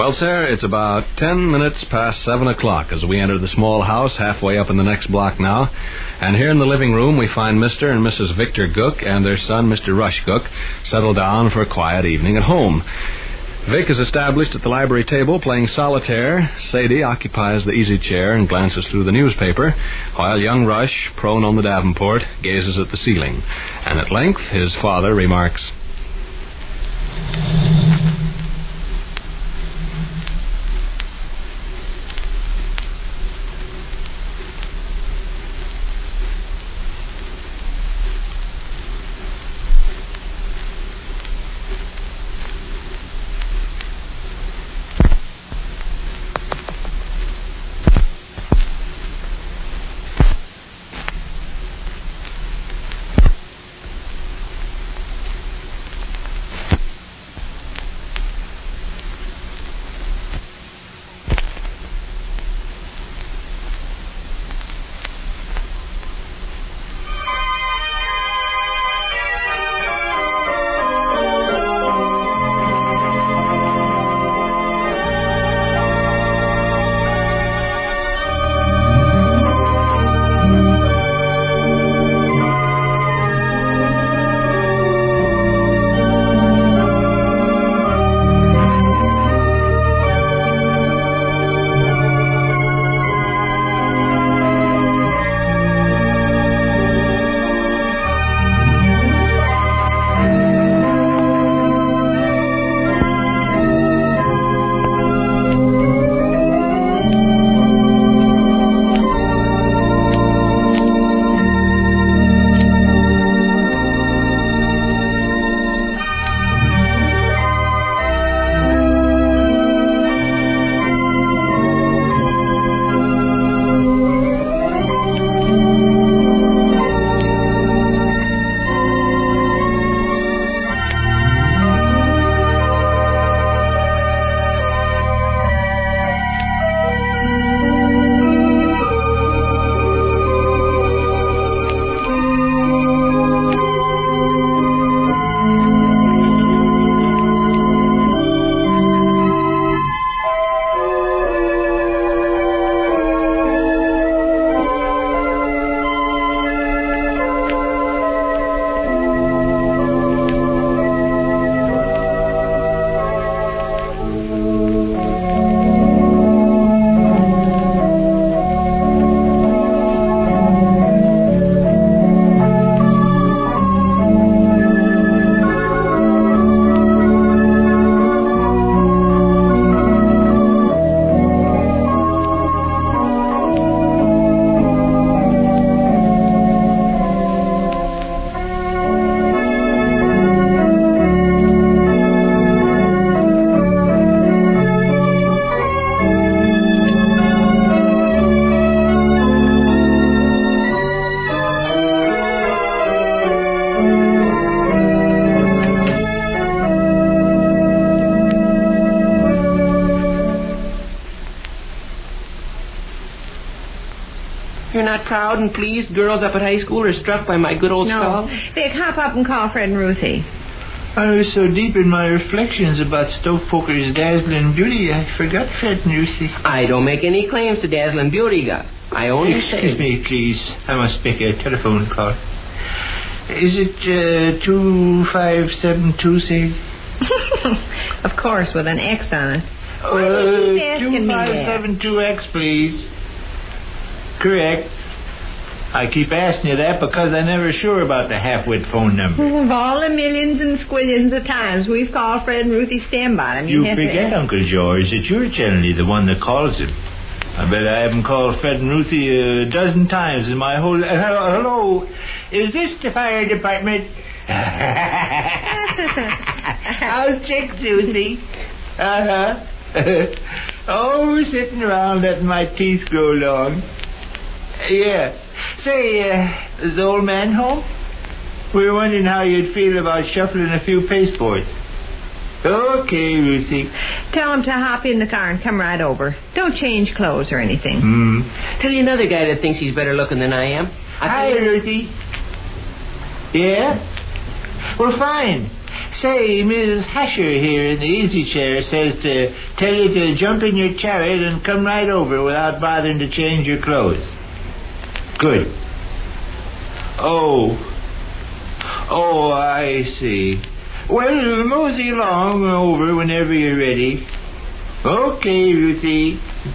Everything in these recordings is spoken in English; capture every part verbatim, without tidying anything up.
Well, sir, it's about ten minutes past seven o'clock as we enter the small house halfway up in the next block now. And here in the living room we find Mister and Missus Victor Gook and their son, Mister Rush Gook, settled down for a quiet evening at home. Vic is established at the library table playing solitaire. Sadie occupies the easy chair and glances through the newspaper, while young Rush, prone on the davenport, gazes at the ceiling. And at length his father remarks, You're not proud and pleased girls up at high school are struck by my good old no. skull? Vic, hop up and call Fred and Ruthie. I was so deep in my reflections about Stovepoker's dazzling beauty, I forgot Fred and Ruthie. I don't make any claims to dazzling beauty, Guy. I only Excuse say... me, please. I must make a telephone call. Is it uh, two five seven two, say? Of course, with an X on it. Uh, two five seven two X, please. Correct. I keep asking you that because I'm never sure about the half-wit phone number. Of all the millions and squillions of times we've called Fred and Ruthie Stambottom, You have forget, to... Uncle George, that you're generally the one that calls him. I bet I haven't called Fred and Ruthie a dozen times in my whole... Uh, hello, hello, is this the fire department? How's Chick, Susie? Uh-huh. Oh, sitting around letting my teeth grow long. Yeah. Say, uh, is the old man home? We were wondering how you'd feel about shuffling a few pasteboards. Okay, Ruthie. Tell him to hop in the car and come right over. Don't change clothes or anything. Hmm. Tell you another guy that thinks he's better looking than I am. I Hi, think- Ruthie. Yeah? Well, fine. Say, Missus Hasher here in the easy chair says to tell you to jump in your chariot and come right over without bothering to change your clothes. Good. Oh. Oh, I see. Well, mosey along over whenever you're ready. Okay, Ruthie.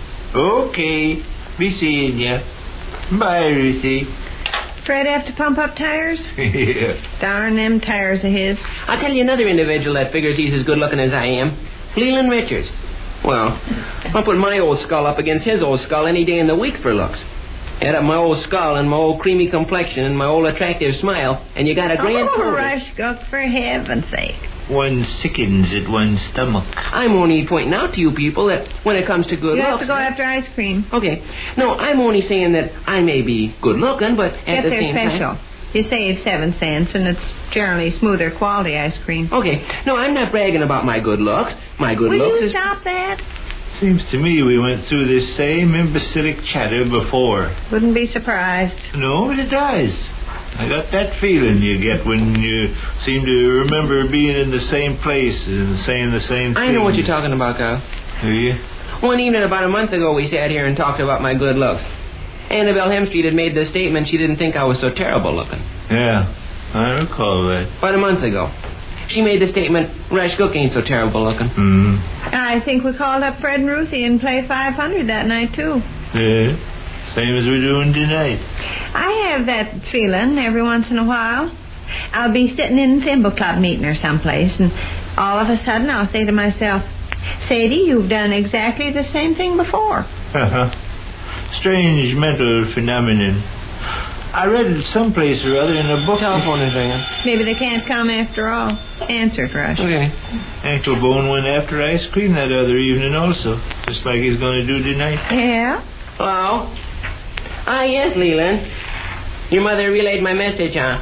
Okay. Be seeing ya. Bye, Ruthie. Fred have to pump up tires? Yeah. Darn them tires of his. I'll tell you another individual that figures he's as good looking as I am. Leland Richards. Well, I'll put my old skull up against his old skull any day in the week for looks. Add up my old skull and my old creamy complexion and my old attractive smile, and you got a grand Oh, total. Rush Cook, for heaven's sake. One sickens at one's stomach. I'm only pointing out to you people that when it comes to good You have looks... to go after ice cream. Okay. No, I'm only saying that I may be good looking, but at Get the their same special. time... You save seven cents, and it's generally smoother quality ice cream. Okay. No, I'm not bragging about my good looks. My good Will looks you is... stop that? Seems to me we went through this same imbecilic chatter before. Wouldn't be surprised. No, but it does. I got that feeling you get when you seem to remember being in the same place and saying the same thing. I know what you're talking about, Kyle. Do you? One evening about a month ago, we sat here and talked about my good looks. Annabelle Hemstreet had made the statement she didn't think I was so terrible looking. Yeah, I recall that. About a month ago. She made the statement, Rush Cook ain't so terrible looking. Mm. I think we called up Fred and Ruthie and played five hundred that night, too. Yeah, same as we're doing tonight. I have that feeling every once in a while. I'll be sitting in Thimble Club meeting or someplace, and all of a sudden I'll say to myself, Sadie, you've done exactly the same thing before. Uh-huh. Strange mental phenomenon. I read it someplace or other in a book. Telephone is ringing. Maybe they can't come after all. Answer it, Rush. Okay. Uncle Bone went after ice cream that other evening also, just like he's going to do tonight. Yeah? Hello? Ah, yes, Leland. Your mother relayed my message, huh?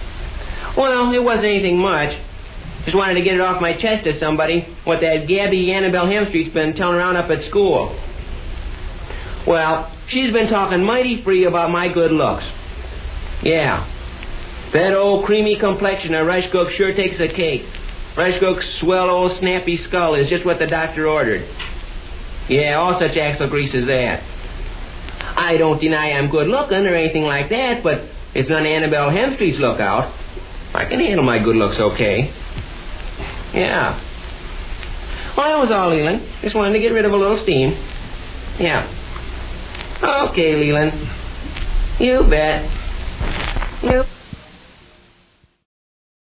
Well, it wasn't anything much. Just wanted to get it off my chest to somebody, what that Gabby Annabelle Hemstreet's been telling around up at school. Well, she's been talking mighty free about my good looks. Yeah. That old creamy complexion of Rush Cook sure takes a cake. Rush Cook's swell old snappy skull is just what the doctor ordered. Yeah, all such axle grease as that. I don't deny I'm good looking or anything like that, but it's none of Annabelle Hemstreet's lookout. I can handle my good looks okay. Yeah. Well, that was all, Leland. Just wanted to get rid of a little steam. Yeah. Okay, Leland. You bet. You